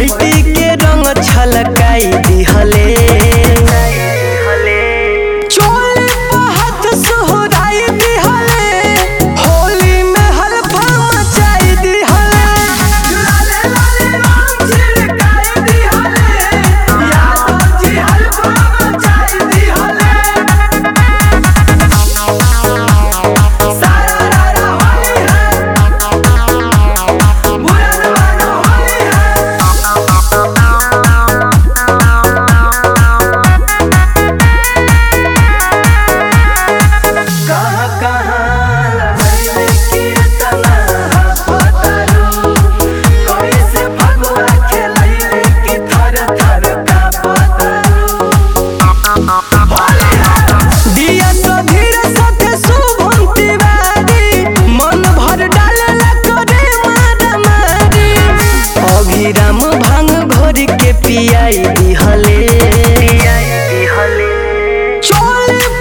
बल्टी के रंग छलकाई दिहले चोली पे हाथ सोहराई दिहले होली में हल्फा मचाई दिहले लाले लाले रंग छिड़काई दिहले यादव जी हल्फा मचाई दिहले सारा रारा होली है बुरन मानो होली है कहाँ कहाँ लगैले कि इतना हफतरू कैसे फगुआ खेलैले कि थर थर कांपतरू होली है दिया तो धीरे साथे शुभम तिवारी मन भर डालेला करे मारा मारी अभिराम भांग घोर के पियाई दिहले चोली